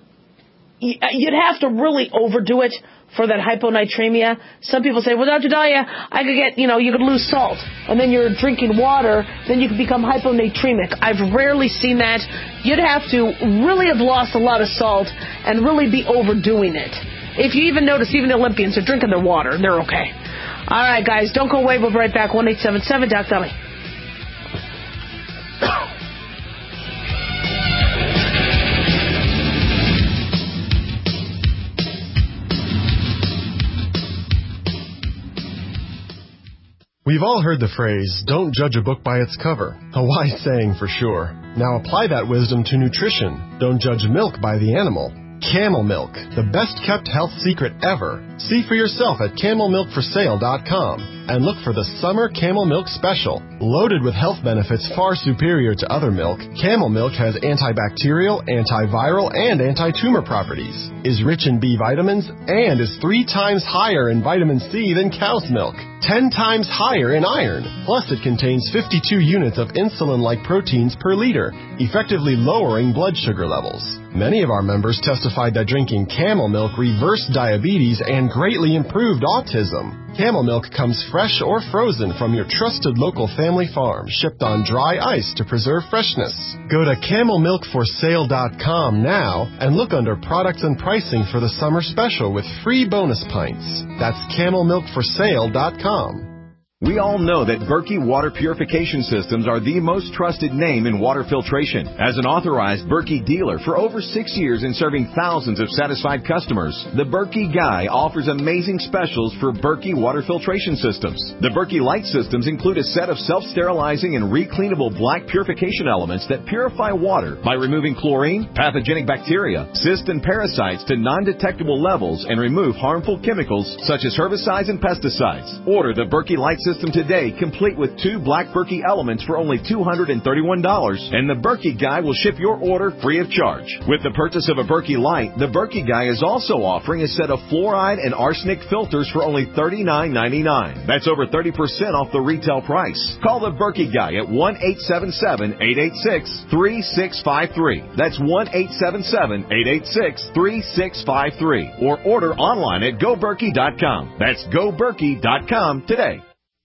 you'd have to really overdo it for that hyponatremia. Some people say, well, Doctor Dahlia, I could get, you know, you could lose salt, and then you're drinking water, then you could become hyponatremic. I've rarely seen that. You'd have to really have lost a lot of salt and really be overdoing it. If you even notice, even the Olympians are drinking their water, and they're okay. All right, guys, don't go away. We'll be right back. one eight seven seven, Doc Dahlia. We've all heard the phrase, don't judge a book by its cover. A wise saying for sure. Now apply that wisdom to nutrition. Don't judge milk by the animal. Camel Milk, the best-kept health secret ever. See for yourself at camel milk for sale dot com and look for the Summer Camel Milk Special. Loaded with health benefits far superior to other milk, Camel Milk has antibacterial, antiviral, and anti-tumor properties, is rich in B vitamins, and is three times higher in vitamin C than cow's milk, ten times higher in iron. Plus, it contains fifty-two units of insulin-like proteins per liter, effectively lowering blood sugar levels. Many of our members testified that drinking Camel Milk reversed diabetes and greatly improved autism. Camel Milk comes fresh or frozen from your trusted local family farm, shipped on dry ice to preserve freshness. Go to camel milk for sale dot com now and look under products and pricing for the summer special with free bonus pints. That's camel milk for sale dot com. We all know that Berkey Water Purification Systems are the most trusted name in water filtration. As an authorized Berkey dealer for over six years and serving thousands of satisfied customers, the Berkey Guy offers amazing specials for Berkey Water Filtration Systems. The Berkey Light Systems include a set of self-sterilizing and recleanable black purification elements that purify water by removing chlorine, pathogenic bacteria, cysts, and parasites to non-detectable levels and remove harmful chemicals such as herbicides and pesticides. Order the Berkey Light System today, complete with two black Berkey elements for only two hundred thirty-one dollars, and the Berkey Guy will ship your order free of charge. With the purchase of a Berkey Light, the Berkey Guy is also offering a set of fluoride and arsenic filters for only thirty-nine ninety-nine. That's over thirty percent off the retail price. Call the Berkey Guy at one eight seven seven, eight eight six, three six five three. That's one eight seven seven, eight eight six, three six five three. Or order online at go berkey dot com. That's go berkey dot com today.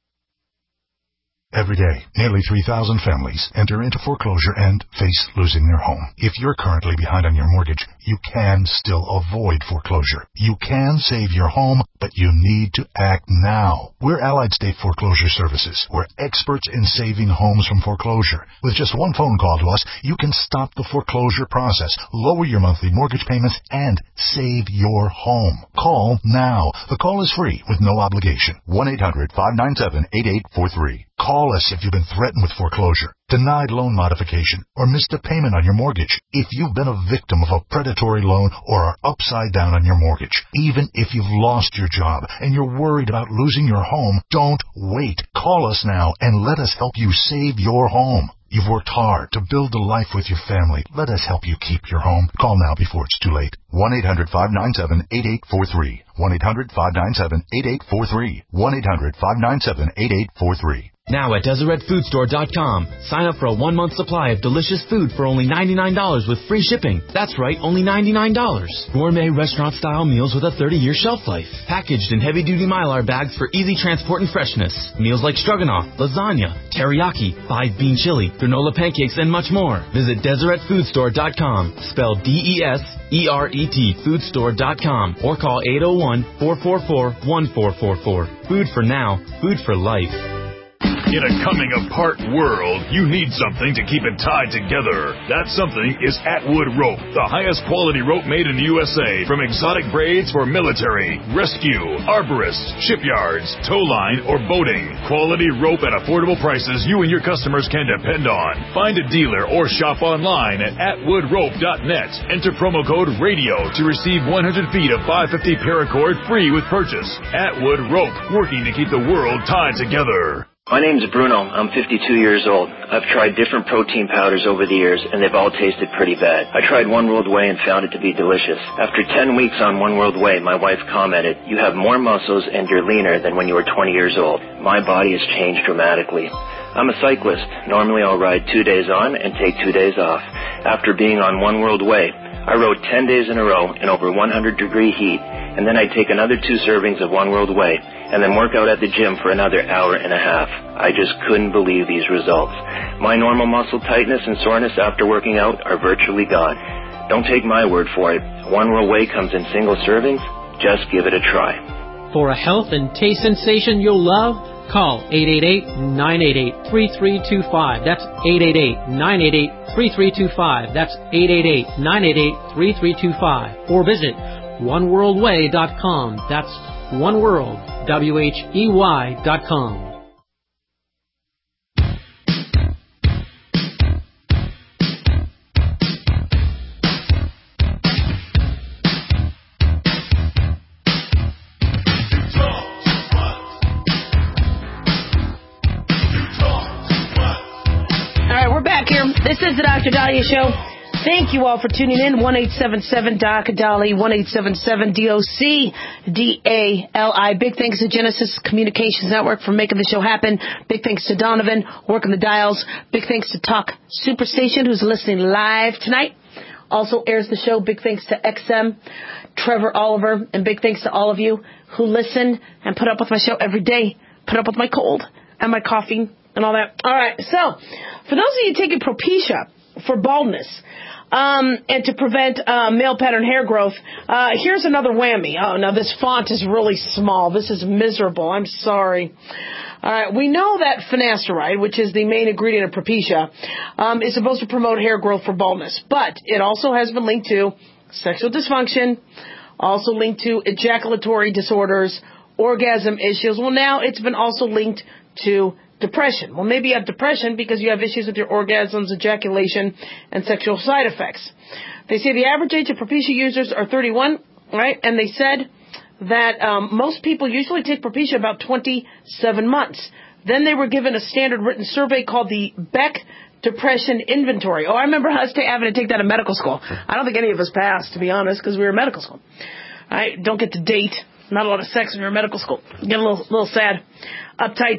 Every day, nearly three thousand families enter into foreclosure and face losing their home. If you're currently behind on your mortgage, you can still avoid foreclosure. You can save your home, but you need to act now. We're Allied State Foreclosure Services. We're experts in saving homes from foreclosure. With just one phone call to us, you can stop the foreclosure process, lower your monthly mortgage payments, and save your home. Call now. The call is free with no obligation. one eight hundred, five nine seven, eight eight four three. Call us if you've been threatened with foreclosure, denied loan modification, or missed a payment on your mortgage. If you've been a victim of a predatory loan or are upside down on your mortgage, even if you've lost your job and you're worried about losing your home, don't wait. Call us now and let us help you save your home. You've worked hard to build a life with your family. Let us help you keep your home. Call now before it's too late. one eight hundred, five nine seven, eight eight four three. one eight hundred, five nine seven, eight eight four three. one eight hundred, five nine seven, eight eight four three. Now at Deseret Food Store dot com. Sign up for a one-month supply of delicious food for only ninety-nine dollars with free shipping. That's right, only ninety-nine dollars. Gourmet restaurant-style meals with a thirty-year shelf life. Packaged in heavy-duty Mylar bags for easy transport and freshness. Meals like stroganoff, lasagna, teriyaki, five-bean chili, granola pancakes, and much more. Visit Deseret Food Store dot com. Spelled D E S E R E T Food Store dot com. Or call eight oh one, four four four, one four four four. Food for now, food for life. In a coming-apart world, you need something to keep it tied together. That something is Atwood Rope, the highest quality rope made in the U S A, from exotic braids for military, rescue, arborists, shipyards, tow line, or boating. Quality rope at affordable prices you and your customers can depend on. Find a dealer or shop online at atwood rope dot net. Enter promo code RADIO to receive one hundred feet of five fifty paracord free with purchase. Atwood Rope, working to keep the world tied together. My name's Bruno. I'm fifty-two years old. I've tried different protein powders over the years, and they've all tasted pretty bad. I tried One World Whey and found it to be delicious. After ten weeks on One World Whey, my wife commented, "You have more muscles and you're leaner than when you were twenty years old." My body has changed dramatically. I'm a cyclist. Normally I'll ride two days on and take two days off. After being on One World Whey, I rode ten days in a row in over one hundred degree heat, and then I'd take another two servings of One World Whey, and then work out at the gym for another hour and a half. I just couldn't believe these results. My normal muscle tightness and soreness after working out are virtually gone. Don't take my word for it. One World Whey comes in single servings. Just give it a try. For a health and taste sensation you'll love, call eight eight eight, nine eight eight, three three two five. That's eight eight eight, nine eight eight, three three two five. That's eight eight eight, nine eight eight, three three two five. Or visit one world way dot com. That's One World, W H E Y dot com. This is the Doctor Dahlia Show. Thank you all for tuning in. one eight seven seven D O C D A L I, one eight seven seven D O C D A L I. Big thanks to Genesis Communications Network for making the show happen. Big thanks to Donovan, working the dials. Big thanks to Talk Superstation, who's listening live tonight. Also airs the show. Big thanks to X M, Trevor Oliver, and big thanks to all of you who listen and put up with my show every day. Put up with my cold and my coughing and all that. All right, so for those of you taking Propecia for baldness um, and to prevent uh, male pattern hair growth, uh, here's another whammy. Oh, now this font is really small. This is miserable. I'm sorry. All right, we know that finasteride, which is the main ingredient of Propecia, um, is supposed to promote hair growth for baldness, but it also has been linked to sexual dysfunction, also linked to ejaculatory disorders, orgasm issues. Well, now it's been also linked to depression. Well, maybe you have depression because you have issues with your orgasms, ejaculation, and sexual side effects. They say the average age of Propecia users are thirty-one, right? And they said that um, most people usually take Propecia about twenty-seven months. Then they were given a standard written survey called the Beck Depression Inventory. Oh, I remember us having to take that in medical school. I don't think any of us passed, to be honest, because we were in medical school. I don't get to date. Not a lot of sex when you're in medical school. Get a little, little sad, uptight.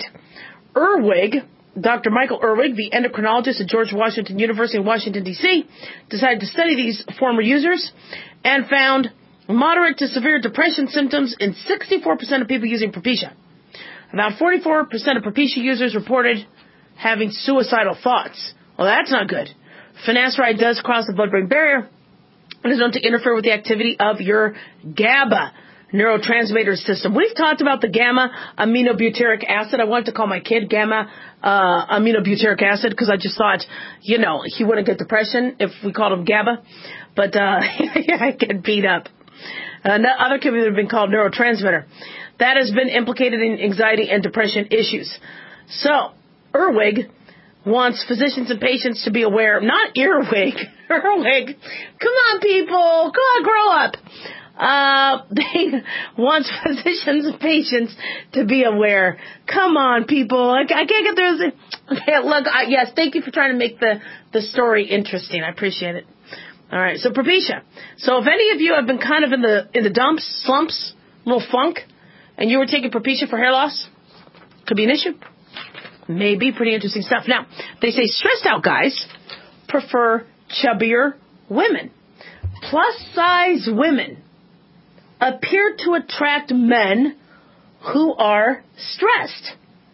Irwig, Doctor Michael Irwig, the endocrinologist at George Washington University in Washington, D C, decided to study these former users and found moderate to severe depression symptoms in sixty-four percent of people using Propecia. About forty-four percent of Propecia users reported having suicidal thoughts. Well, that's not good. Finasteride does cross the blood-brain barrier and is known to interfere with the activity of your GABA neurotransmitter system. We've talked about the gamma aminobutyric acid. I wanted to call my kid gamma uh, aminobutyric acid because I just thought, you know, he wouldn't get depression if we called him GABA. But uh, I get beat up. Uh, other kids have been called neurotransmitter. That has been implicated in anxiety and depression issues. So, Irwig wants physicians and patients to be aware, not Earwig, Irwig. Come on, people. Come on, grow up. Uh, they wants physicians and patients to be aware. Come on, people. I, I can't get through this. Okay, look, I, yes, thank you for trying to make the, the story interesting. I appreciate it. All right, so Propecia. So if any of you have been kind of in the in the dumps, slumps, a little funk, and you were taking Propecia for hair loss, could be an issue. Maybe pretty interesting stuff. Now, they say stressed out guys prefer chubbier women. Plus size women appear to attract men who are stressed.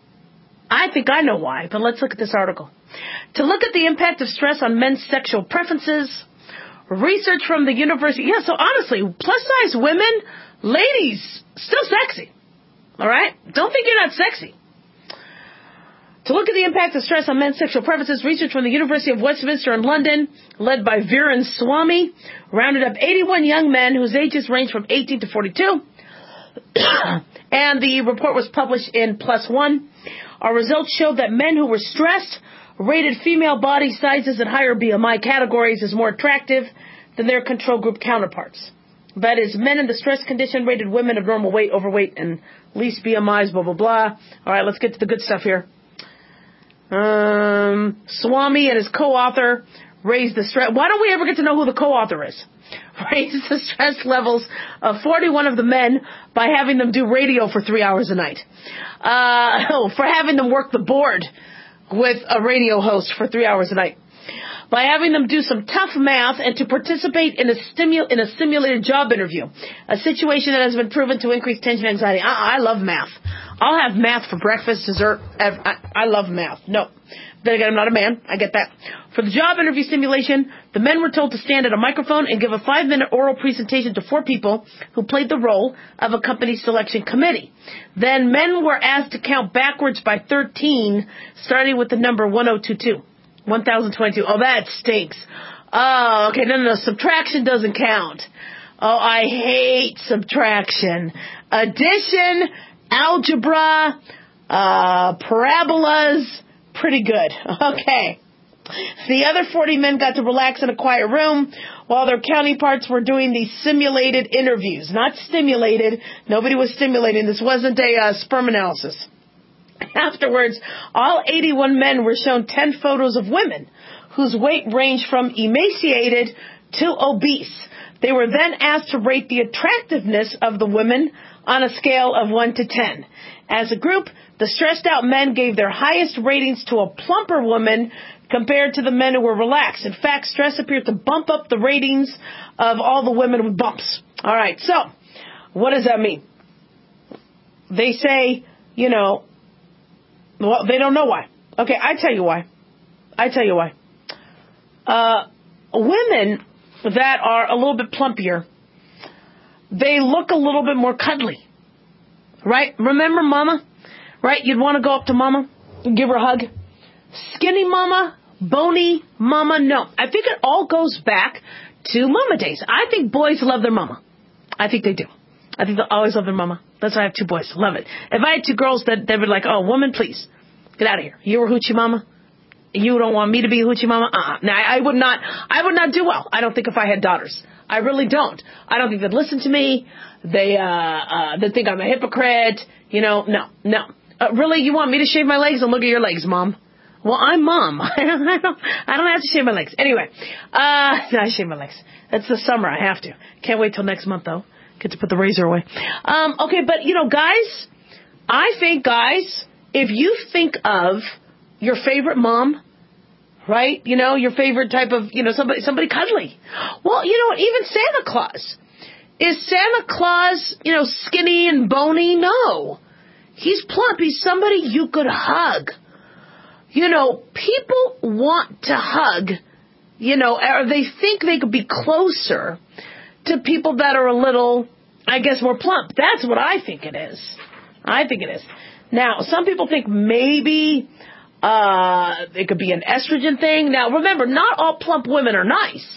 I think I know why, but let's look at this article. To look at the impact of stress on men's sexual preferences, research from the university. Yeah, so honestly, plus-size women, ladies, still sexy. All right? Don't think you're not sexy. To look at the impact of stress on men's sexual preferences, research from the University of Westminster in London, led by Viren Swamy, rounded up eighty-one young men whose ages range from eighteen to forty-two. And the report was published in PLOS ONE. Our results showed that men who were stressed rated female body sizes in higher B M I categories as more attractive than their control group counterparts. That is, men in the stress condition rated women of normal weight, overweight, and least B M Is, blah, blah, blah. All right, let's get to the good stuff here. Um, Swamy and his co-author raised the stress. Why don't we ever get to know who the co-author is? Raised the stress levels of forty-one of the men by having them do radio for three hours a night. Uh, oh, for having them work the board with a radio host for three hours a night. By having them do some tough math and to participate in a stimu- in a simulated job interview, a situation that has been proven to increase tension and anxiety. I, I love math. I'll have math for breakfast, dessert. I, I love math. No. Then again, I'm not a man. I get that. For the job interview simulation, the men were told to stand at a microphone and give a five-minute oral presentation to four people who played the role of a company selection committee. Then men were asked to count backwards by thirteen, starting with the number one thousand twenty-two. one thousand twenty-two. Oh, that stinks. Oh, okay. No, no, no. Subtraction doesn't count. Oh, I hate subtraction. Addition, algebra, uh, parabolas, pretty good. Okay. The other forty men got to relax in a quiet room while their counterparts were doing these simulated interviews. Not stimulated. Nobody was stimulating. This wasn't a uh, sperm analysis. Afterwards, all eighty-one men were shown ten photos of women whose weight ranged from emaciated to obese. They were then asked to rate the attractiveness of the women on a scale of one to ten. As a group, the stressed out men gave their highest ratings to a plumper woman compared to the men who were relaxed. In fact, stress appeared to bump up the ratings of all the women with bumps. All right, so what does that mean? They say, you know, well, they don't know why. Okay, I tell you why. I tell you why. Uh, women that are a little bit plumpier, they look a little bit more cuddly. Right? Remember, Mama? right? You'd want to go up to mama and give her a hug. Skinny mama, bony mama, no. I think it all goes back to mama days. I think boys love their mama. I think they do. I think they'll always love their mama. That's why I have two boys. Love it. If I had two girls, that they would be like, oh, woman, please, get out of here. You were hoochie mama. You don't want me to be a hoochie mama? Uh-uh. Now, I would not, I would not do well. I don't think if I had daughters. I really don't. I don't think they'd listen to me. They, uh, uh, they think I'm a hypocrite. You know, no, no. Uh, really, you want me to shave my legs? And look at your legs, Mom. Well, I'm Mom. I don't, I don't, I don't have to shave my legs. Anyway, uh, no, I shave my legs. It's the summer. I have to. Can't wait till next month, though. Get to put the razor away. Um, okay, but, you know, guys, I think, guys, if you think of your favorite mom, right, you know, your favorite type of, you know, somebody somebody cuddly. Well, you know what, even Santa Claus. Is Santa Claus, you know, skinny and bony? No. He's plump. He's somebody you could hug. You know, people want to hug, you know, or they think they could be closer to people that are a little, I guess, more plump. That's what I think it is. I think it is. Now, some people think maybe uh it could be an estrogen thing. Now, remember, not all plump women are nice.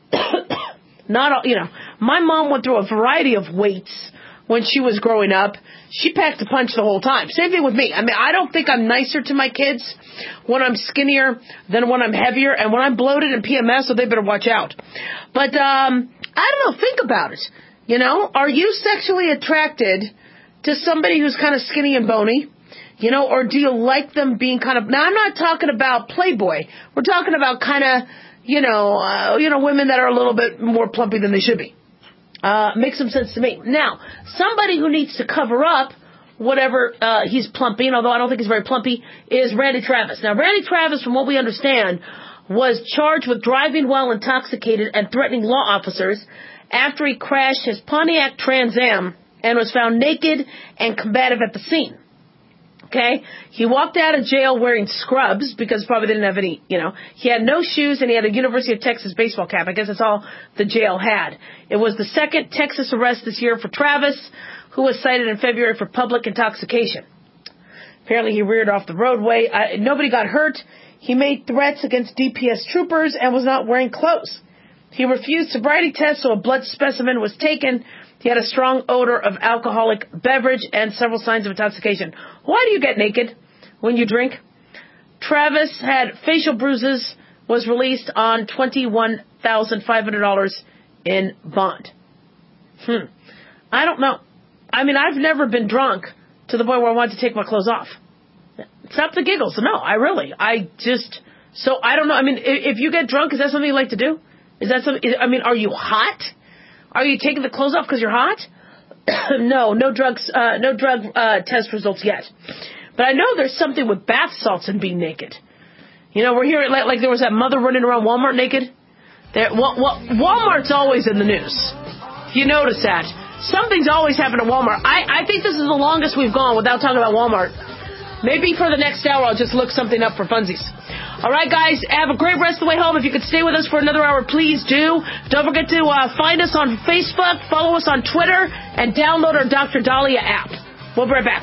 Not all, you know, my mom went through a variety of weights when she was growing up. She packed a punch the whole time. Same thing with me. I mean, I don't think I'm nicer to my kids when I'm skinnier than when I'm heavier. And when I'm bloated and P M S, so they better watch out. But, um, I don't know. Think about it. You know, are you sexually attracted to somebody who's kind of skinny and bony? You know, or do you like them being kind of, now I'm not talking about Playboy. We're talking about kind of, you know, uh, you know, women that are a little bit more plumpy than they should be. Uh, makes some sense to me. Now, somebody who needs to cover up whatever uh, he's plumping, although I don't think he's very plumpy, is Randy Travis. Now, Randy Travis, from what we understand, was charged with driving while intoxicated and threatening law officers after he crashed his Pontiac Trans Am and was found naked and combative at the scene. Okay? He walked out of jail wearing scrubs because probably didn't have any, you know. He had no shoes and he had a University of Texas baseball cap. I guess that's all the jail had. It was the second Texas arrest this year for Travis, who was cited in February for public intoxication. Apparently he reared off the roadway. Uh, nobody got hurt. He made threats against D P S troopers and was not wearing clothes. He refused sobriety tests, so a blood specimen was taken. He had a strong odor of alcoholic beverage and several signs of intoxication. Why do you get naked when you drink? Travis had facial bruises, was released on twenty-one thousand five hundred dollars in bond. Hmm. I don't know. I mean, I've never been drunk to the point where I wanted to take my clothes off. Stop the giggles. No, I really, I just, so I don't know. I mean, if you get drunk, is that something you like to do? Is that something, I mean, are you hot? Are you taking the clothes off because you're hot? no, no drugs, uh, no drug uh, test results yet. But I know there's something with bath salts and being naked. You know, we're hearing like, like there was that mother running around Walmart naked. There, well, well, Walmart's always in the news. You notice that. Something's always happened at Walmart. I, I think this is the longest we've gone without talking about Walmart. Maybe for the next hour I'll just look something up for funsies. All right, guys, have a great rest of the way home. If you could stay with us for another hour, please do. Don't forget to uh, find us on Facebook, follow us on Twitter, and download our Doctor Dahlia app. We'll be right back.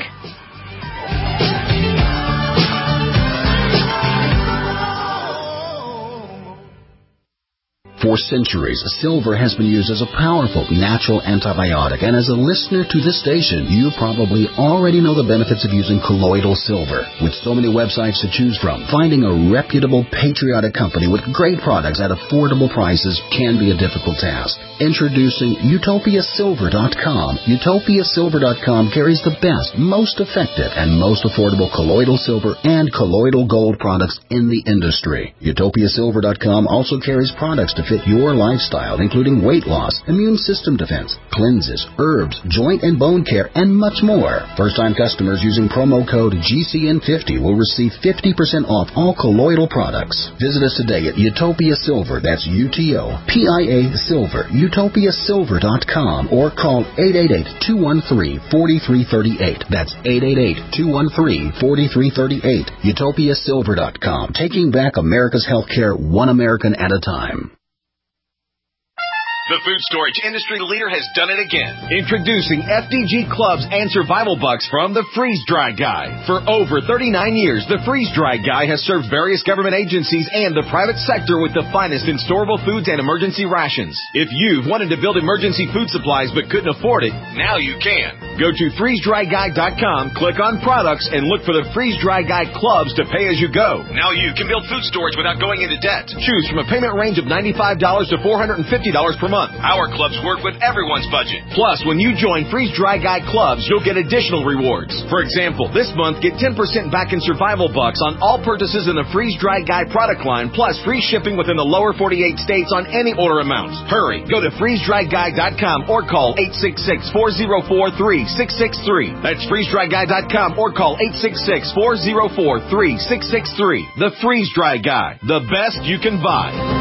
For centuries, silver has been used as a powerful natural antibiotic, and as a listener to this station, you probably already know the benefits of using colloidal silver. With so many websites to choose from, finding a reputable, patriotic company with great products at affordable prices can be a difficult task. Introducing Utopia Silver dot com. Utopia Silver dot com carries the best, most effective, and most affordable colloidal silver and colloidal gold products in the industry. Utopia Silver dot com also carries products to fit your lifestyle, including weight loss, immune system defense, cleanses, herbs, joint and bone care, and much more. First-time customers using promo code G C N fifty will receive fifty percent off all colloidal products. Visit us today at Utopia Silver, that's U T O P I A Silver, Utopia Silver dot com, or call eight eight eight, two one three, four three three eight. That's eight eight eight, two one three, four three three eight. Utopia Silver dot com, taking back America's healthcare one American at a time. The food storage industry leader has done it again. Introducing F D G Clubs and Survival Bucks from the Freeze Dry Guy. For over thirty-nine years, the Freeze Dry Guy has served various government agencies and the private sector with the finest in storable foods and emergency rations. If you've wanted to build emergency food supplies but couldn't afford it, now you can. Go to freeze dry guy dot com, click on products, and look for the Freeze Dry Guy Clubs to pay as you go. Now you can build food storage without going into debt. Choose from a payment range of ninety-five dollars to four hundred fifty dollars per month. Our clubs work with everyone's budget. Plus, when you join Freeze Dry Guy Clubs, you'll get additional rewards. For example, this month, get ten percent back in Survival Bucks on all purchases in the Freeze Dry Guy product line, plus free shipping within the lower forty-eight states on any order amount. Hurry, go to freeze dry guy dot com or call eight six six, four zero four, three six six three. That's freeze dry guy dot com or call eight six six, four zero four, three six six three. The Freeze Dry Guy, the best you can buy.